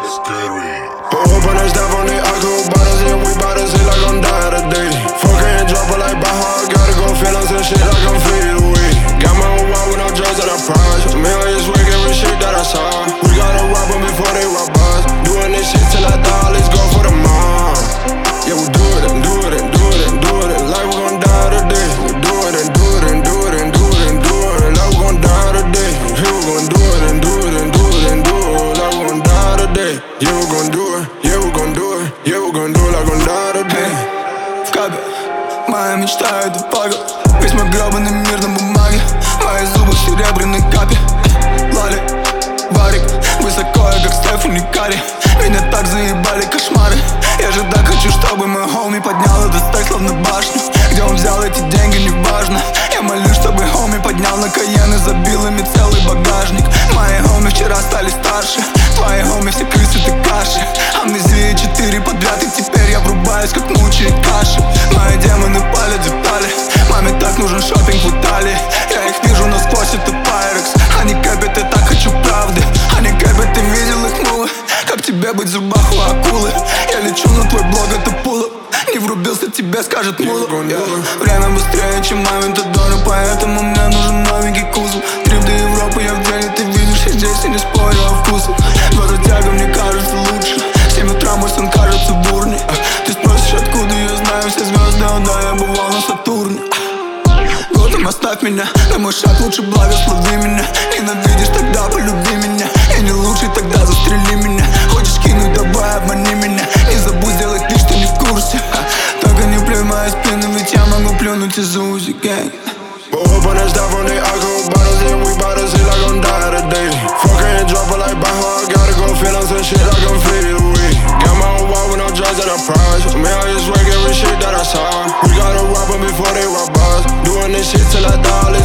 Open us down on the alcohol bottles and we bout to say like I'm die today. Fuck and drop her like Baja, gotta go feelings and shit like I'm fade away. Got my own wild with no drugs that I prize. Millions wicked with shit that I saw. We gotta rob them before they rob us. Doing this shit till I die, let's go for the mom. Yeah, we do it and do it and do it and do it like we gon' die today. We do it and do it and do it and do it and do it like we gon' die today. Yeah, we gon' do it and do it and do it and do it like we gon' die today. Yeah, we gon' do it, yeah, we gon' do it, yeah, we gon' do it like we gon' die today. В капе моя мечта — это пагод. Весь мой грёбаный мир на бумаге. Мои зубы в серебряной капе. Лали, Варик, высоко я как Стефани Карри. Меня так заебали кошмары. Я же так хочу, чтобы мой хоми поднял этот стек словно башню. Где он взял эти деньги, не важно. Я молюсь, чтобы хоми поднял на Кайен и забил ими целый багажник. Мои хоми вчера стали старше. Твои хоми все крысы, ты каши. Амнезия 4 подряд, и теперь я врубаюсь, как мучает каши. Мои демоны палят детали. Маме так нужен шопинг в Италии. Я их вижу насквозь, это Пайрекс. Они кэпят, я так хочу правды. Они кэпят, ты видел их мувы. Как тебе быть в зубах у акулы? Я лечу на твой блог, это пуло. Не врубился, тебе скажет муло. Время быстрее, чем Авентадоры, поэтому мне нужен новенький кузов. Трип до Европы, я в деле, ты видишь, я здесь и не спорю о вкусах. Глаза тяга, мне кажется лучше. В 7 утра мой сон кажется бурней. Ты спросишь, откуда я знаю все звезды, о да, я бывал на Сатурне. Готэм, оставь меня, на мой шаг лучше благослови меня. Ненавидишь, тогда полюби меня. Я не лучший, тогда застрели меня. Хочешь кинуть, давай обмани меня. Не забудь сделать вид, что не в курсе. Только не плюй в мою спину, ведь я могу плюнуть из Узи, gang. Open us down on the alcohol bottles and we bout to say like I'm die today. Fuck and drop her like Baja, gotta go feelings and shit like I'm fade away. Got my own wild with no drugs that I prize. Millions wicked with shit that I saw. We gotta rob them before they rob us. Doing this shit till I die.